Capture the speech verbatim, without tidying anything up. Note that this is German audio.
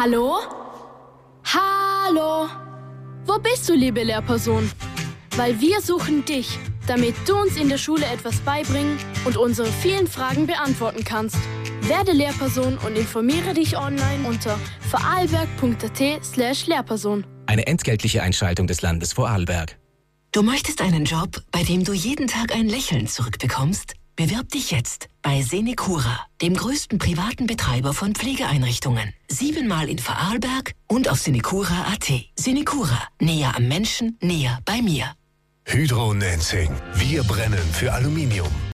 Hallo? Hallo? Wo bist du, liebe Lehrperson? Weil wir suchen dich, damit du uns in der Schule etwas beibringen und unsere vielen Fragen beantworten kannst. Werde Lehrperson und informiere dich online unter vorarlberg.at slash Lehrperson. Eine entgeltliche Einschaltung des Landes Vorarlberg. Du möchtest einen Job, bei dem du jeden Tag ein Lächeln zurückbekommst? Bewirb dich jetzt bei Senecura, dem größten privaten Betreiber von Pflegeeinrichtungen. Siebenmal in Vorarlberg und auf senecura punkt at. Senecura, näher am Menschen, näher bei mir. Hydro Nenzing. Wir brennen für Aluminium.